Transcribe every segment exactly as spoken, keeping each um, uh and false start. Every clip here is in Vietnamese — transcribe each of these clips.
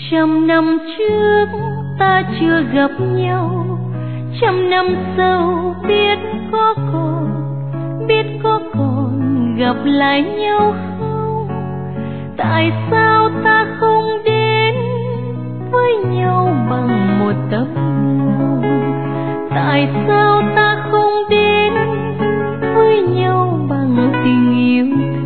Trăm năm trước ta chưa gặp nhau, trăm năm sau biết có còn, biết có còn gặp lại nhau không? Tại sao ta không đến với nhau bằng một tấm lòng? Tại sao ta không đến với nhau bằng tình yêu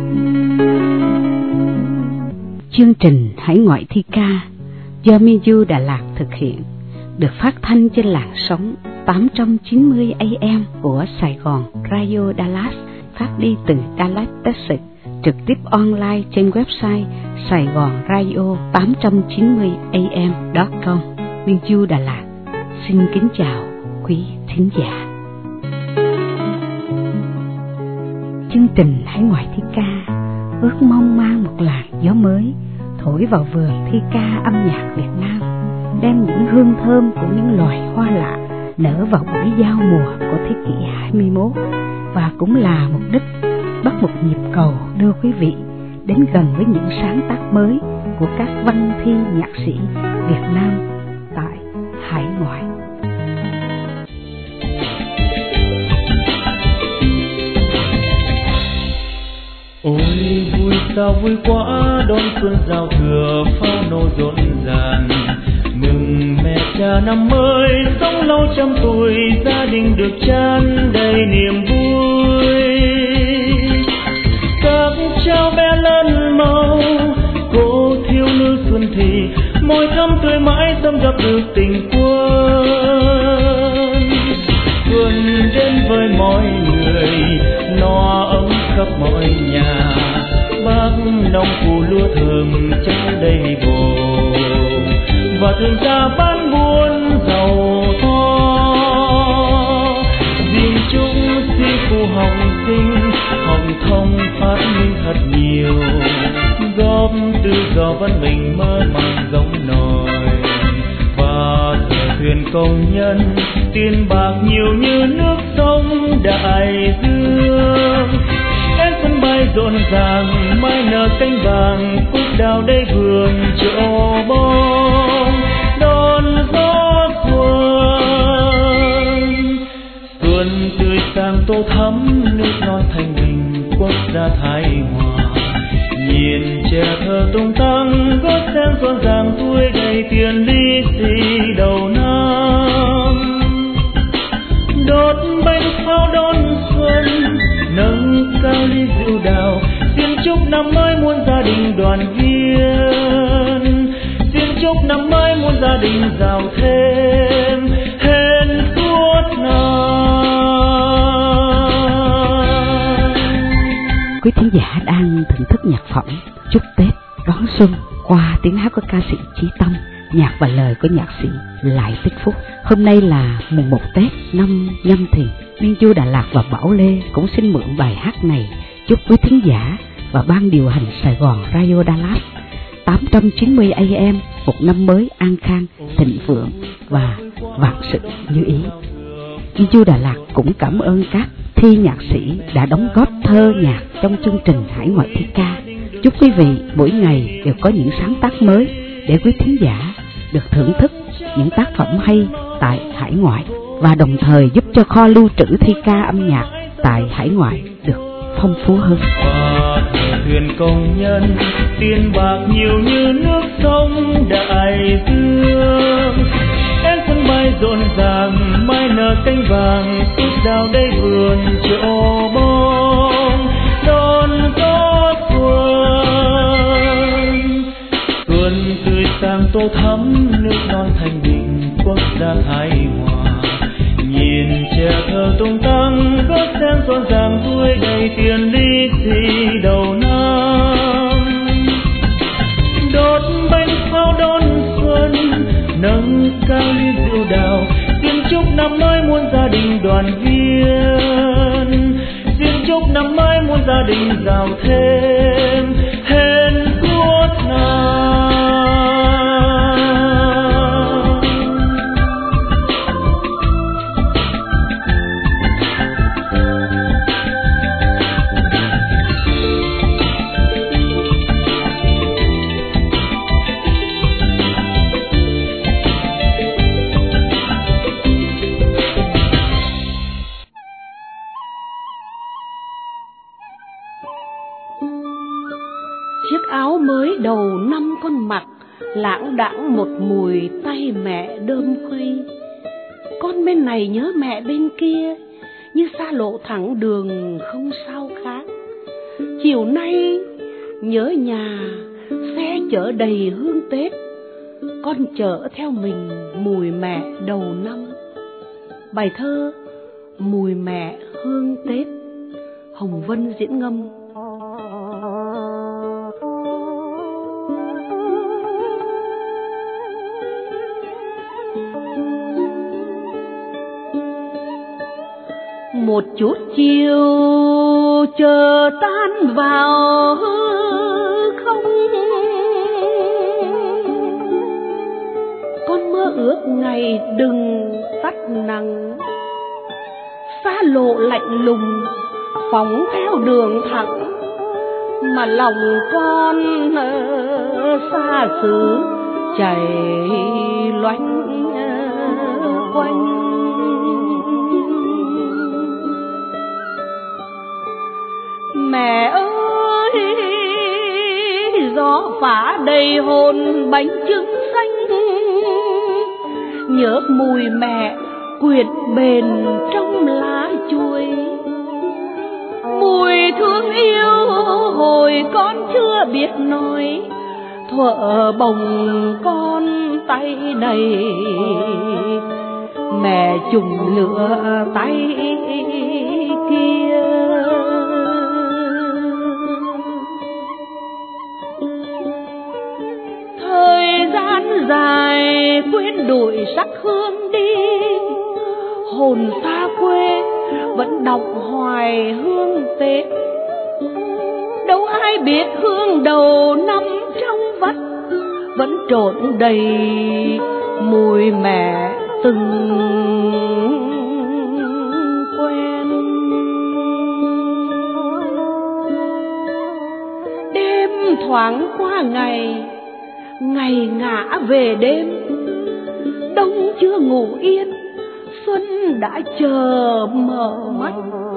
thương? Chương trình Hải Ngoại thi ca do Minju Đà Lạt thực hiện, được phát thanh trên làn sóng tám trăm chín mươi A M của Sài Gòn Radio Dallas, phát đi từ Dallas, Texas, trực tiếp online trên website Sài Gòn Radio tám trăm chín mươi A M chấm com. Minju Đà Lạt xin kính chào quý thính giả. Chương trình Hải Ngoại thi ca ước mong mang một làn gió mới thổi vào vườn thi ca âm nhạc Việt Nam, đem những hương thơm của những loài hoa lạ nở vào buổi giao mùa của thế kỷ hai mươi mốt, và cũng là mục đích bắt một nhịp cầu đưa quý vị đến gần với những sáng tác mới của các văn thi nhạc sĩ Việt Nam tại hải ngoại. Ôi vui sao vui quá, đón xuân giao thừa pháo nổ rộn ràng, mừng mẹ cha năm mới sống lâu trăm tuổi, gia đình được tràn đầy niềm vui. Các cháu bé lớn màu, cô thiếu nữ xuân thì môi thắm tươi mãi, tâm gặp được tình quân. Xuân đến với mọi người, no ấm khắp mọi nhà, bác nông phủ lúa thơm trắng đầy bồ, và thường ra bán buôn giàu to. Riêng chúng si phu học sinh, học thông phát minh thật nhiều, góp tự do văn minh mơ màng giống nổi. Và thợ thuyền công nhân, tiền bạc nhiều như nước sông đại dương. Em sân bay rộn ràng, mai nở cánh vàng, cúc đào đầy vườn chỗ bông, đón gió xuân. Xuân tươi sang tô thắm, nước non thanh bình, quốc gia Thái Hòa. Nhìn trẻ thơ tung tăng, gót sen rộn ràng tuổi đầy tiền lì xì đầu năm. Đốt bánh pháo đón xuân, nâng cao ly rượu đào, xin chúc năm mới muôn gia đình đoàn viên. Xin chúc năm mới muôn gia đình giàu thêm, hên suốt năm. Quý thính giả đang thưởng thức nhạc phẩm Chúc Tết Đón Xuân qua tiếng hát của ca sĩ Chí Tâm, nhạc và lời của nhạc sĩ Lại Tích Phúc. Hôm nay là mùng một Tết năm Nhâm Thìn, Minju Đà Lạt và Bảo Lê cũng xin mượn bài hát này chúc quý thính giả và ban điều hành Sài Gòn Radio Dallas tám trăm chín mươi A M một năm mới an khang, thịnh vượng và vạn sự như ý. Minju Đà Lạt cũng cảm ơn các thi nhạc sĩ đã đóng góp thơ nhạc trong chương trình Hải Ngoại thi ca. Chúc quý vị mỗi ngày đều có những sáng tác mới để quý thính giả được thưởng thức những tác phẩm hay tại hải ngoại, và đồng thời giúp cho kho lưu trữ thi ca âm nhạc tại hải ngoại được phong phú hơn. Và thuyền công nhân, tiền bạc nhiều như nước sông đại dương. Em sân bay rộn ràng, mai nở cánh vàng, cúc đào đầy vườn chỗ bông, đón gió xuân. Xuân tươi sang tô thắm, nước non thanh bình, quốc gia Thái Hòa. Nhìn trẻ thơ tung tăng, gót sen rộn ràng tuổi đầy tiền lì xì đầu năm. Đốt bánh pháo đón xuân, nâng cao ly rượu đào, xin chúc năm mới muôn gia đình đoàn viên. Xin chúc năm mới muôn gia đình giàu thêm, hên suốt năm. đầu năm con mặc lãng đãng một mùi tay mẹ đơm quy. Con bên này nhớ mẹ bên kia, như xa lộ thẳng đường không sao khác. Chiều nay nhớ nhà, xe chở đầy hương Tết, con chở theo mình mùi mẹ đầu năm. Bài thơ Mùi mẹ hương Tết, Hồng Vân diễn ngâm. Một chút chiều chờ tan vào không, con mơ ước ngày đừng tắt nắng. Xa lộ lạnh lùng phóng theo đường thẳng, mà lòng con ở xa xứ chảy loanh quanh. Mẹ ơi, gió phả đầy hồn bánh trứng xanh, nhớ mùi mẹ quyện bền trong lá chuối. Mùi thương yêu hồi con chưa biết nói, thuở bồng con tay đầy, mẹ chùm lửa tay kia. Thời gian dài quên đuổi sắc hương đi, hồn xa quê vẫn đọng hoài hương Tết. Đâu ai biết hương đầu năm trong vắt vẫn trộn đầy mùi mẹ từng quen. Đêm thoáng qua ngày, ngày ngã về đêm, đông chưa ngủ yên, xuân đã chờ mở mắt.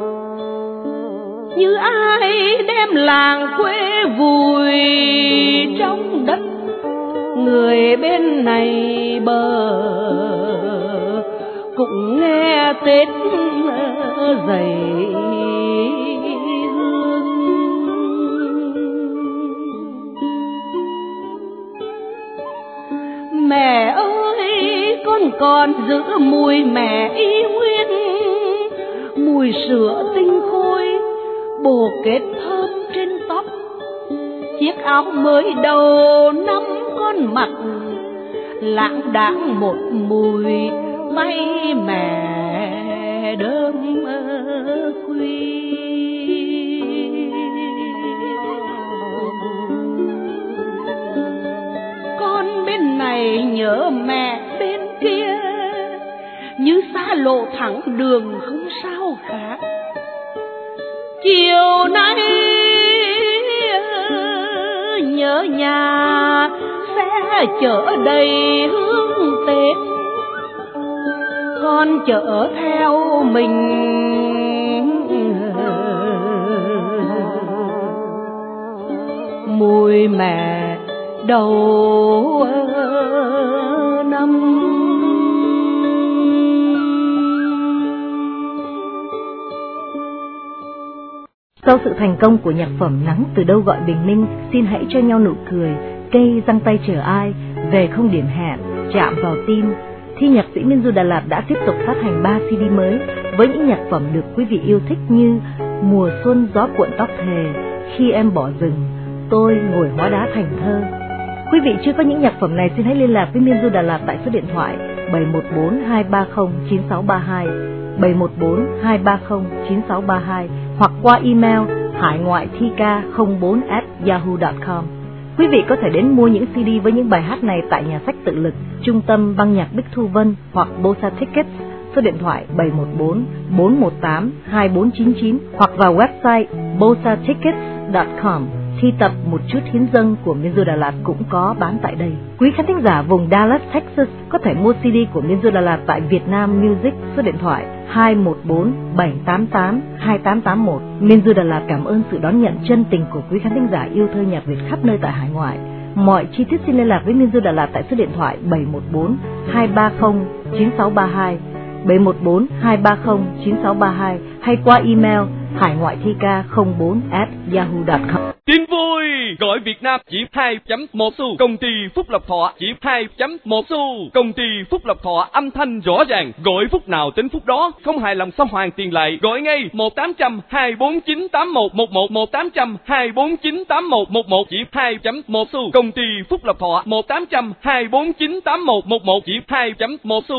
Như ai đem làng quê vùi trong đất, người bên này bờ cũng nghe Tết dày hương. Mẹ ơi, con còn giữ mùi mẹ y nguyên, mùi sữa tinh khôi, bồ kết thơm trên tóc, chiếc áo mới đầu năm con mặc lãng đãng một mùi tay mẹ đơm quy. Con bên này nhớ mẹ bên kia, như xa lộ thẳng đường không sao khác. Chiều nay nhớ nhà, sẽ chở đầy hương Tết, con chở theo mình mùi mẹ đầu năm. Sau sự thành công của nhạc phẩm Nắng từ đâu gọi bình minh, xin hãy cho nhau nụ cười, cây giăng tay chờ ai, về không điểm hẹn, chạm vào tim, thì nhạc sĩ Minh Du Đà Lạt đã tiếp tục phát hành ba xê đê mới với những nhạc phẩm được quý vị yêu thích như Mùa xuân gió cuộn tóc thề, Khi em bỏ rừng, Tôi ngồi hóa đá thành thơ. Quý vị chưa có những nhạc phẩm này xin hãy liên lạc với Minh Du Đà Lạt tại số điện thoại bảy một bốn hai ba không chín sáu ba hai, bảy một bốn hai ba không chín sáu ba hai hoặc qua email hải ngoại thi ca không bốn at yahoo chấm com. Quý vị có thể đến mua những xê đê với những bài hát này tại nhà sách Tự Lực, Trung tâm Băng nhạc Bích Thu Vân hoặc Bosa Tickets, số điện thoại bảy một bốn bốn một tám hai bốn chín chín hoặc vào website bosa tickets chấm com. Thi tập Một chút hiến dâng của Minh Du Đà Lạt cũng có bán tại đây. Quý khán thính giả vùng Dallas, Texas có thể mua xê đê của Minh Du Đà Lạt tại Việt Nam Music, số điện thoại hai một bốn bảy tám tám hai tám tám một. Minh Du Đà Lạt cảm ơn sự đón nhận chân tình của quý khán thính giả yêu thơ nhạc Việt khắp nơi tại hải ngoại. Mọi chi tiết xin liên lạc với Minh Du Đà Lạt tại số điện thoại bảy một bốn hai ba không chín sáu ba hai, bảy một bốn hai ba không chín sáu ba hai hay qua email hải ngoại thi ca không bốn at yahoo chấm com. Tin vui! Gọi Việt Nam chỉ hai chấm một xu. Công ty Phúc Lộc Thọ chỉ hai chấm một xu. Công ty Phúc Lộc Thọ âm thanh rõ ràng. Gọi phút nào tính phút đó. Không hài lòng xong hoàn tiền lại. Gọi ngay một tám không không hai bốn chín tám một một một, một tám không không hai bốn chín tám một một một, chỉ hai chấm một xu. Công ty Phúc Lộc Thọ một tám không không hai bốn chín tám một một một, chỉ hai chấm một xu.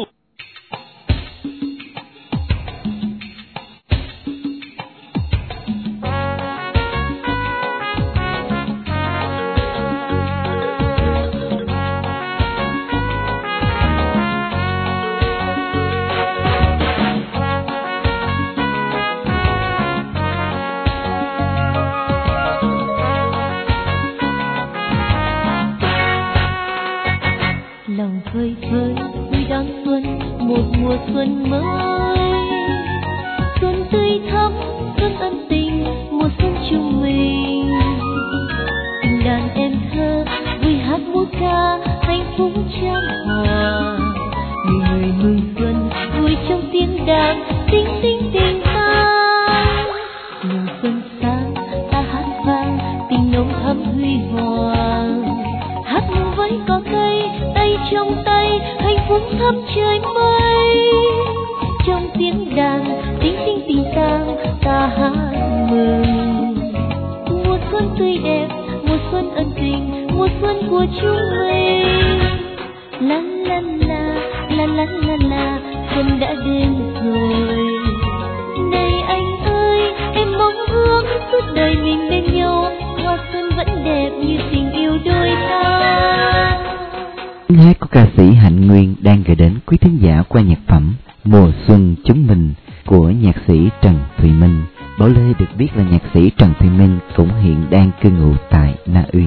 Lòng vơi vơi vui đón xuân, một mùa xuân mới. Xuân tươi thắm, xuân ân tình, mùa xuân chung mình. Tình đàn em thơ vui hát múa ca, hạnh phúc chan hòa. Người người mừng xuân vui trong tiếng đàn, tinh tinh tình ta. Mùa xuân sang ta hát vang, tình nồng thắm huy hoàng. Hát với có cây tay trong tay, hạnh phúc thắm trời mây. Trong tiếng đàn tinh tinh tình tang, ta hát mừng. Mùa xuân tươi đẹp, mùa xuân ân tình, mùa xuân của chúng mình. La la la la la la la, xuân đã đến rồi. Này anh ơi, em mong ước suốt đời mình bên nhau, hoa xuân vẫn đẹp như tình yêu đôi ta. Hát của ca sĩ Hạnh Nguyên đang gửi đến quý thính giả qua nhạc phẩm Mùa Xuân Chúng Mình của nhạc sĩ Trần Thùy Minh. Bảo Lê được biết là nhạc sĩ Trần Thùy Minh cũng hiện đang cư ngụ tại Na Uy.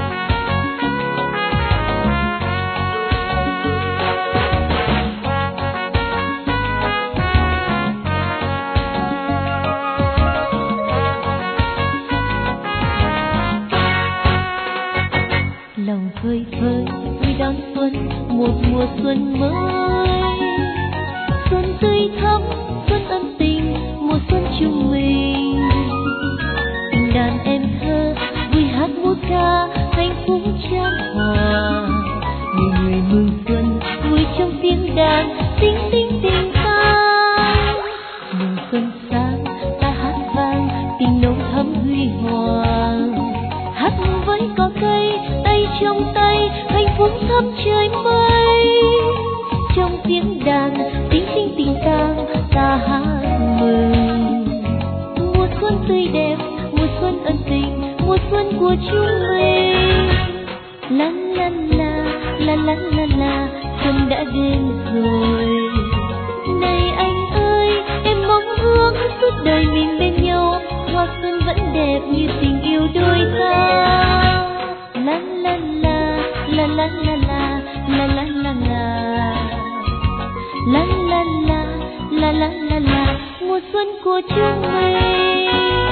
Lòng vơi vơi vui đón xuân, một mùa xuân mới. Xuân tươi thắm, xuân ân tình, mùa xuân chung mình. Tình đàn em thơ vui hát múa ca, hạnh phúc chan hòa. Người người mừng xuân vui trong tiếng đàn, tinh tinh tình ta. Mùa xuân sang ta hát vang, tình nồng thắm huy hoàng. Hát với có cây tay trong tay, hạnh phúc thắm trời mây. Trong tiếng đàn tinh tinh tình tang, ta hát mừng. Mùa xuân tươi đẹp, mùa xuân ân tình, mùa xuân của chúng mình. La la la la la la la, xuân đã đến rồi. Này anh ơi, em mong ước suốt đời mình bên nhau, hoa xuân vẫn đẹp như tình yêu đôi ta. La la la la la la la la la la la la la la la la la la, mùa xuân của chúng mình.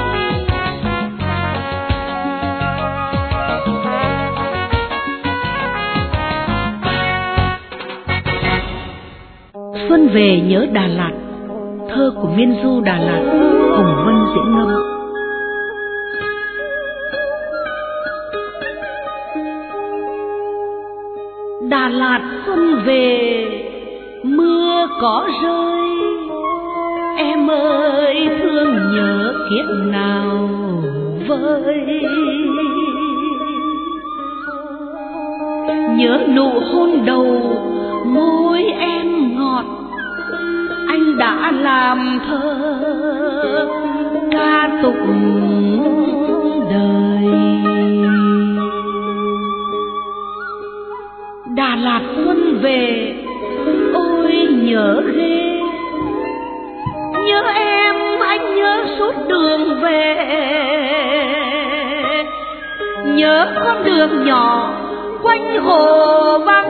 Xuân về nhớ Đà Lạt, thơ của Miên Du Đà Lạt, Hồng Vân diễn ngâm. Đà Lạt xuân về mưa có rơi, em ơi thương nhớ kiếp nào vơi. Nhớ nụ hôn đầu môi em ngọt, anh đã làm thơ ca tụng đời. Đà Lạt xuân về ôi nhớ ghê, nhớ em anh nhớ suốt đường về. Nhớ con đường nhỏ quanh hồ vắng,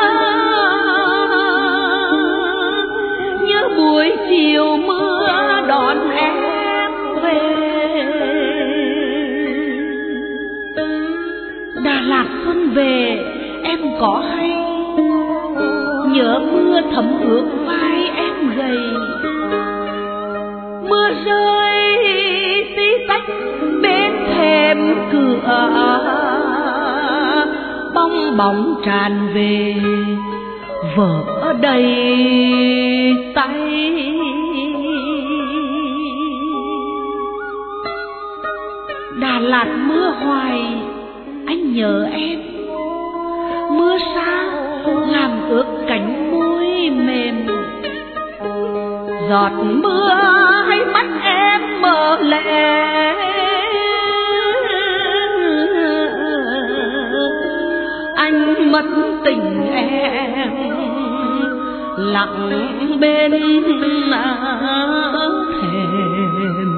nhớ buổi chiều mưa đón em về. Đà Lạt xuân về có hay nhớ mưa thấm ướt vai em gầy, mưa rơi tí tách bên thềm cửa, bong bóng tràn về vỡ đầy tay. Đà Lạt mưa hoài anh nhớ em, mưa xa làm ướt cánh môi mềm, giọt mưa hay mắt em mờ lệ, anh mất tình em lặng bên thềm.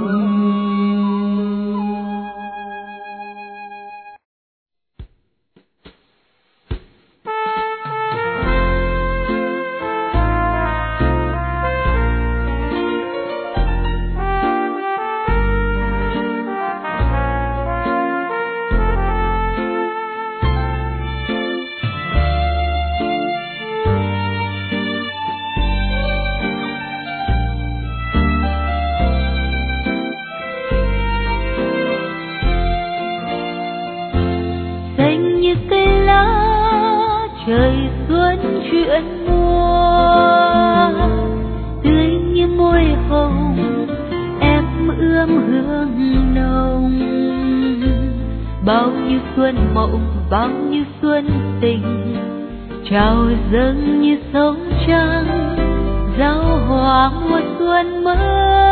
Trời xuân chuyện mùa, tươi như môi hồng em ươm hương nồng. Bao nhiêu xuân mộng, bao nhiêu xuân tình, trào dâng như sóng trăng, giao hòa mùa xuân mới.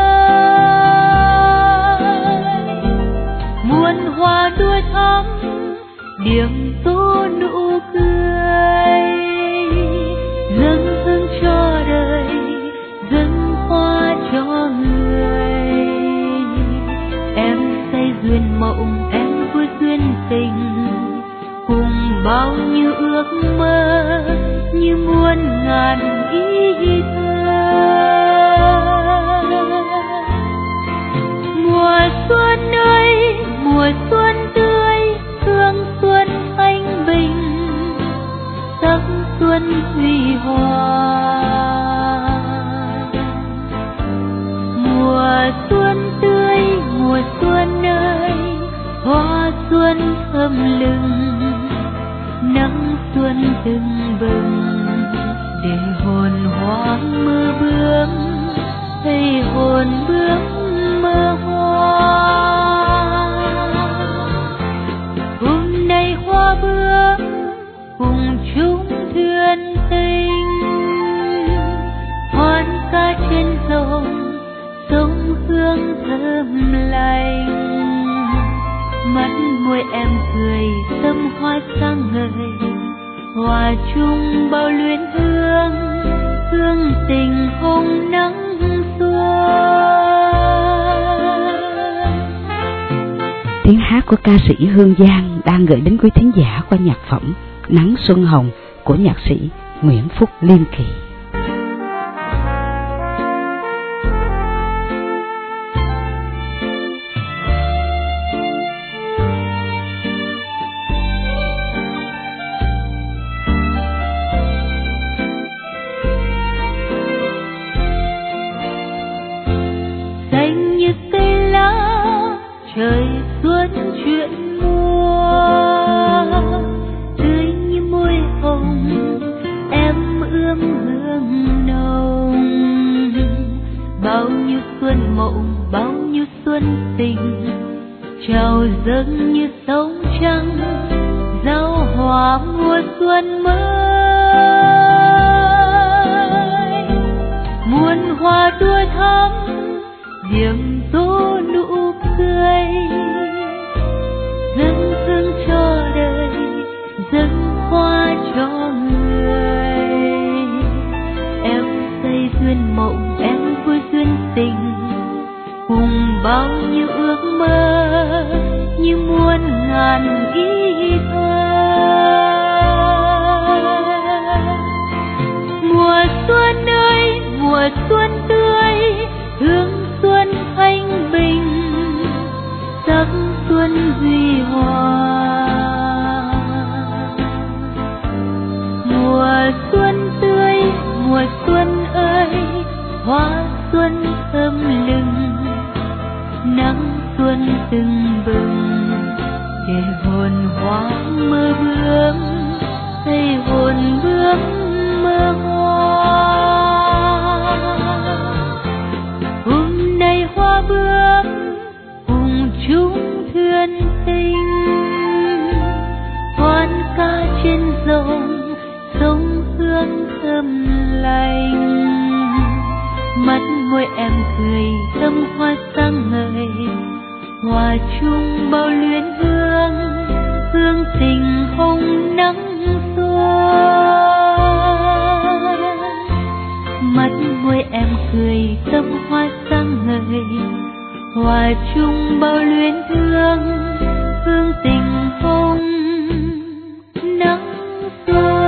Muôn hoa đua thắm, điểm tô nụ cười, dâng hương cho đời, dâng hoa cho người. Em say duyên mộng, em vui duyên tình, cùng bao nhiêu ước mơ như muôn ngàn ý thơ. Mùa xuân ơi, mùa xuân tươi, hương xuân thanh bình, sắc xuân huy hoàng. Mùa xuân tươi, mùa xuân ơi, hoa xuân thơm lừng, nắng xuân tưng bừng, để hồn hoang mơ bướm, thấy hồn bướm mơ hoa. Hôm nay hoa bướm cùng chung thuyền tình, hoan ca trên dòng sông hương thơm lành. Mắt môi em cười, tâm hoa sáng ngời, hòa chung bao luyến thương, hương tình hồng nắng xuân. Tiếng hát của ca sĩ Hương Giang đang gửi đến quý thính giả qua nhạc phẩm Nắng Xuân Hồng của nhạc sĩ Nguyễn Phúc Liên Kỳ. Xanh như cây lá, trời xuân chuyện mùa, tươi như môi hồng em ươm hương nồng. Bao nhiêu xuân mộng, bao nhiêu xuân tình, trào dâng như sóng trăng, giao hòa mùa xuân mới. Muôn hoa đua thắm, điểm tô nụ cười, dâng hương cho đời, dâng hoa cho người. Em say duyên mộng, em vui duyên tình, cùng bao nhiêu ước mơ như muôn ngàn ý thơ. Mùa xuân ơi, mùa xuân tươi, hương xuân thanh bình, sắc xuân huy hoàng. hoa xuân thơm lừng, nắng xuân tưng bừng, để hồn hoa mơ bướm, xây hồn bướm mơ hoa. Hôm nay hoa bướm cùng chung thuyền tình, hoan ca trên dòng sông hương thơm lành. Mắt môi em cười tâm hoa sáng ngời, hòa chung bao luyến hương, hương tình hồng nắng xuân. Mắt môi em cười tâm hoa sáng ngời, hòa chung bao luyến hương, hương tình hồng nắng xuân.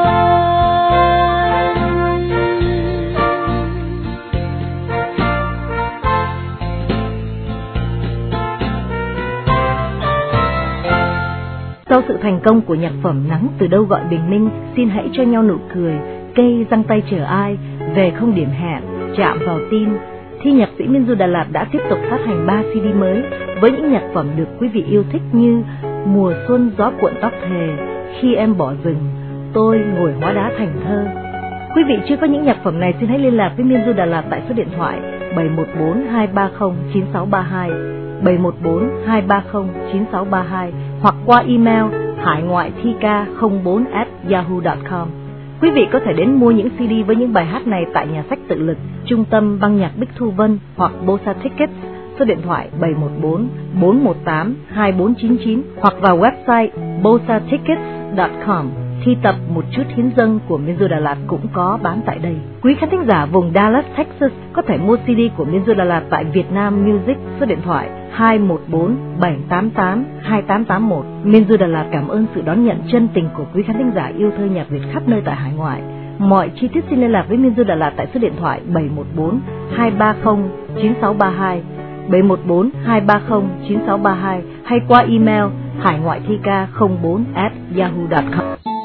Sau sự thành công của nhạc phẩm Nắng từ đâu gọi bình minh, xin hãy cho nhau nụ cười, cây giăng tay chờ ai, về không điểm hẹn, chạm vào tim, thì nhạc sĩ Minh Du Đà Lạt đã tiếp tục phát hành ba xê đê mới với những nhạc phẩm được quý vị yêu thích như Mùa xuân gió cuộn tóc thề, Khi em bỏ rừng, Tôi ngồi hóa đá thành thơ. Quý vị chưa có những nhạc phẩm này xin hãy liên lạc với Minh Du Đà Lạt tại số điện thoại bảy một bốn hai ba không chín sáu ba hai, bảy một bốn hai ba không chín sáu ba hai hoặc qua email hải ngoại thi ca không bốn a yahoo chấm com. Quý vị có thể đến mua những xê đê với những bài hát này tại nhà sách Tự Lực, Trung tâm Băng nhạc Bích Thu Vân hoặc Bosa Tickets, số điện thoại bảy một bốn bốn một tám hai bốn chín chín hoặc vào website bosa tickets chấm com. Thi tập Một chút hiến dâng của Minh Du Đà Lạt cũng có bán tại đây. Quý khán thính giả vùng Dallas, Texas có thể mua xê đê của Minh Du Đà Lạt tại Việt Nam Music, số điện thoại hai một bốn bảy tám tám hai tám tám một. Minh Du Đà Lạt cảm ơn sự đón nhận chân tình của quý khán thính giả yêu thơ nhạc Việt khắp nơi tại hải ngoại. Mọi chi tiết xin liên lạc với Minh Du Đà Lạt tại số điện thoại bảy một bốn hai ba không chín sáu ba hai, bảy một bốn hai ba không chín sáu ba hai hay qua email hải ngoại thi ca không bốn a yahoo chấm com.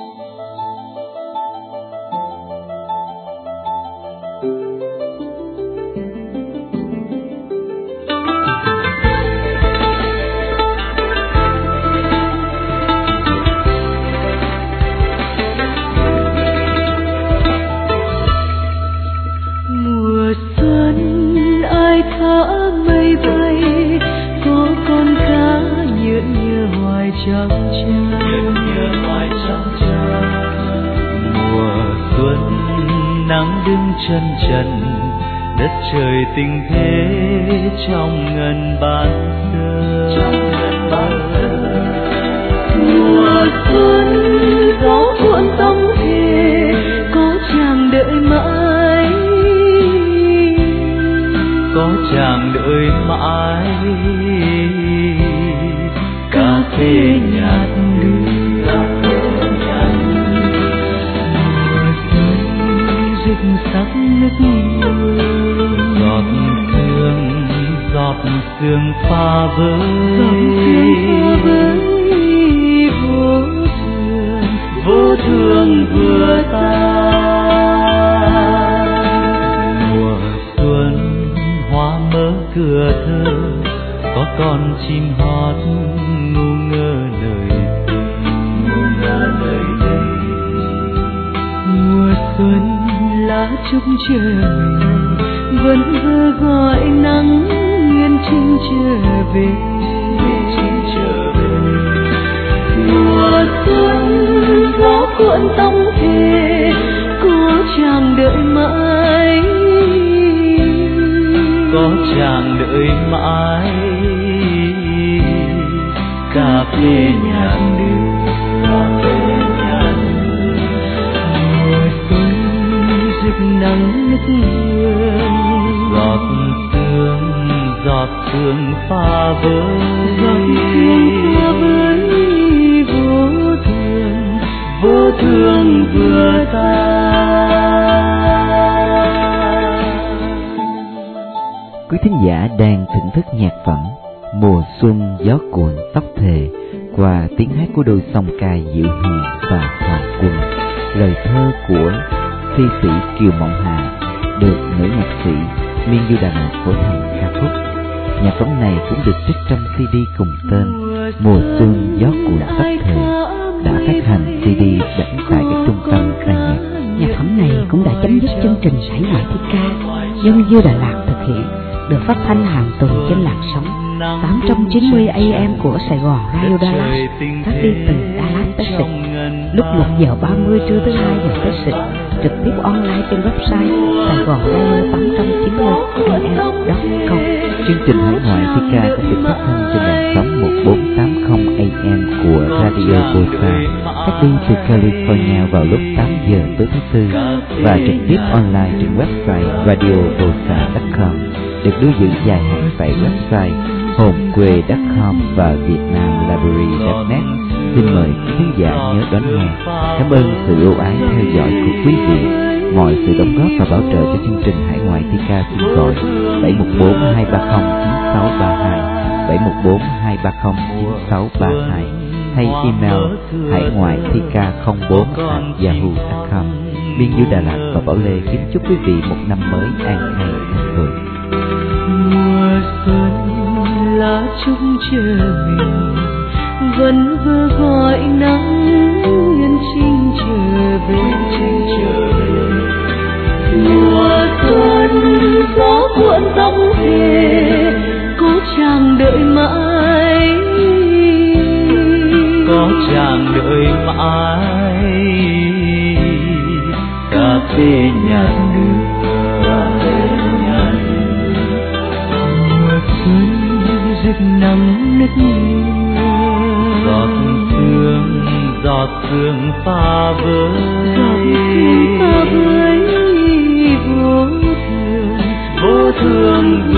Chân trần đất trời tình thế trong ngân ban thơ, trong ngân ban thơ. Mùa xuân gió cuộn tóc thề, có chàng đợi mãi, có chàng đợi mãi. Cà phê nhạt đưa sắc nước mưa, giọt sương giọt sương pha với vô thường vô thường vừa tan. Mùa xuân hoa mở cửa thơ, có con chim hót ngu ngơ lời ngu ngơ lời đây. Mùa xuân lá trúc trời vẫn vơ gọi nắng nguyên chim trở về, chim trở về. Mùa xuân gió cuộn tóc thề, có chàng đợi mãi, có chàng đợi mãi. Cà phê nhạt đưa nắng nức hương, giọt sương giọt sương pha với giọt sương pha với vô thường vô thường vừa tan. Quý thính giả đang thưởng thức nhạc phẩm Mùa xuân gió cuộn tóc thề qua tiếng hát của đôi song ca Diệu Hiền và Hoàng Quân, lời thơ của thi sĩ Kiều Mộng Hà được nữ nhạc sĩ Miên Du Đà Lạt phổ thành ca khúc. Nhạc phẩm này cũng được trích trong xê đê cùng tên Mùa Xuân Gió Cuộn Sắp Thời, đã phát hành xê đê dẫn tại các trung tâm ca nhạc. Nhạc phẩm này cũng đã chấm dứt chương trình Hải Ngoại Thi Ca do Miên Du Đà Lạt thực hiện, được phát thanh hàng tuần trên làn sóng tám trăm chín mươi a em của Sài Gòn Radio Dallas, phát đi từ Dallas, Texas, lúc một giờ ba mươi trưa tới hai giờ Texas, trực tiếp online trên website Sài Gòn Radio tám trăm chín mươi a em chấm com. Chương trình Hải Ngoại Thi Ca cũng được phát thanh trên làn sóng một bốn tám không a em của Radio Bosa, phát đi từ California vào lúc tám giờ tối thứ tư và trực tiếp online trên website radio bosa chấm com, được lưu giữ dài hạn tại website homequê chấm com và vietnamlibrary chấm net. Xin mời quý khán giả nhớ đón nghe. Cảm ơn sự ưu ái theo dõi của quý vị. Mọi sự đóng góp và bảo trợ cho chương trình Hải Ngoại Thi Ca xin gọi bảy một bốn hai ba không chín sáu ba hai, bảy một bốn hai ba không chín sáu ba hai hay email hải ngoại thi ca không bốn a yahoo chấm com. Miên Du Đà Lạt và Bảo Lê kính chúc quý vị một năm mới an khang thịnh vượng. Mùa xuân lá trúc chờ mình vẫn vừa gọi nắng nhân chinh trở về. Mùa xuân gió cuộn tóc về, có chàng đợi mãi, có chàng đợi mãi, cà phê nhạt nửa. Mùa xuân rực nắng nức mưa, giọt sương giọt sương pha với, giọt sương pha với vô thường vô thường